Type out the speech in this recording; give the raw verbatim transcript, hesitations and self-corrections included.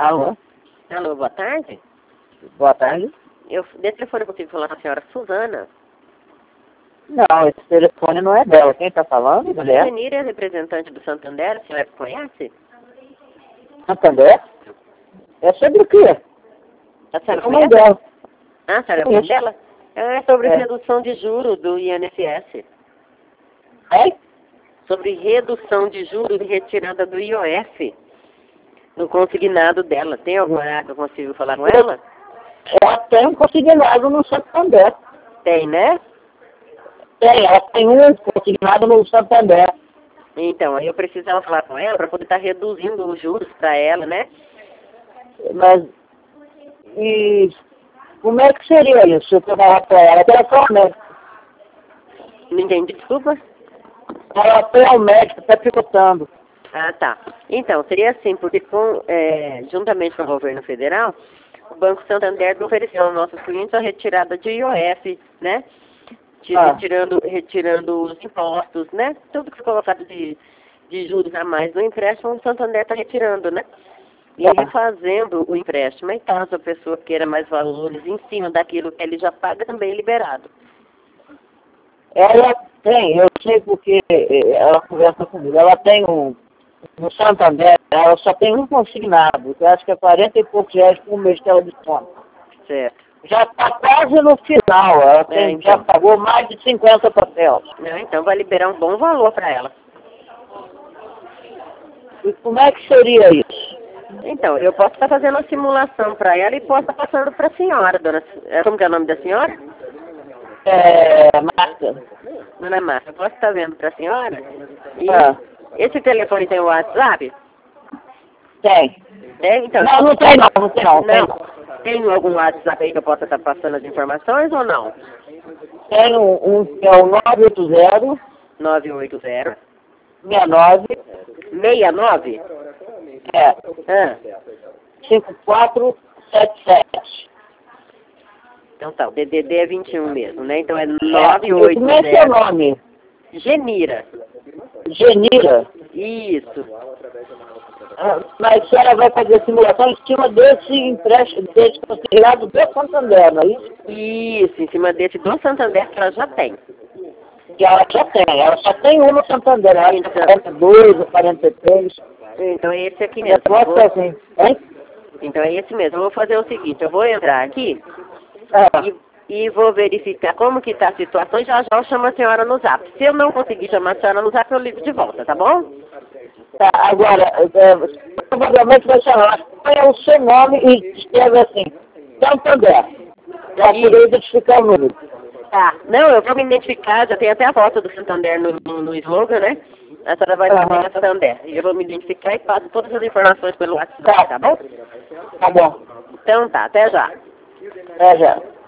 Alô? Alô, boa tarde. Boa tarde. Eu, desse telefone eu consigo falar com a senhora Suzana. Não, esse telefone não é dela. Quem está falando, mulher? Genira é representante do Santander, a senhora conhece? Santander? É sobre o quê? A senhora É a mãe conhece? dela. Ah, a senhora é mãe dela? É sobre É. redução de juros do I N S S. É? Sobre redução de juros e retirada do I O F. No consignado dela. Tem algum horário que eu consigo falar com ela? Ela tem um consignado no Santander. Tem, né? Tem, ela tem um consignado no Santander. Então, aí eu precisava falar com ela para poder estar reduzindo os juros para ela, né? Mas, e como é que seria isso? Se eu falar para ela, ela qual médico? Não entendi, desculpa. Ela tem o médico, está picotando. Ah, tá. Então, seria assim, porque com, é, juntamente com o governo federal, o Banco Santander ofereceu aos nossos clientes a retirada de I O F, né? De, Ah. retirando, retirando os impostos, né? Tudo que foi colocado de, de juros a mais no empréstimo, o Santander está retirando, né? E Ah. refazendo o empréstimo. E caso a pessoa queira mais valores em cima daquilo que ele já paga, também é liberado. Ela tem, eu sei porque ela conversa comigo, ela tem um, no Santander, ela só tem um consignado, que eu acho que é quarenta e poucos reais por mês que ela desconta. Certo. Já está quase no final, ela tem, É, então. já pagou mais de cinquenta papéis. Não, então vai liberar um bom valor para ela. E como é que seria isso? Então, eu posso estar fazendo uma simulação para ela e posso estar passando para a senhora, dona... é, Como que é o nome da senhora? É, Marta. Dona Márcia, eu posso estar vendo para a senhora? E Ah, esse telefone tem o WhatsApp? tem. Tem? Então, Não, não tem não, não tem não. Tem, não. Tem algum WhatsApp aí que eu possa estar passando as informações ou não? tem um, um que é o nove oito zero, nove oito zero, seis nove, seis nove, é, ah, cinco quatro sete sete. então tá, o D D D é vinte e um mesmo, né? Então é É, nove oito como é seu zero, nome? Genira. Genira. Isso. Ah, mas a senhora vai fazer simulação em cima desse empréstimo, desse considerado do Santander, não é isso? Isso, em cima desse do Santander que ela já tem. Que ela já tem, ela só tem um no Santander, ela tem Então, quarenta e dois ou quarenta e três. então é esse aqui mesmo. Negócio Vou- assim, hein? Então é esse mesmo. Eu vou fazer o seguinte, eu vou entrar aqui Ah, e, e vou verificar como que tá a situação e já já eu chamo a senhora no zap. Se eu não conseguir chamar a senhora no zap, eu ligo de volta, tá bom? tá, agora, é, provavelmente vai chamar, qual é o seu nome e escreve assim, Santander, para poder identificar o número. Tá. Não, eu vou me identificar, já tem até a foto do Santander no, no, no slogan, né? A senhora vai saber Aham. que é Santander. E eu vou me identificar e passo todas as informações pelo WhatsApp, Tá. tá bom? Tá bom, Então tá, até já. é já.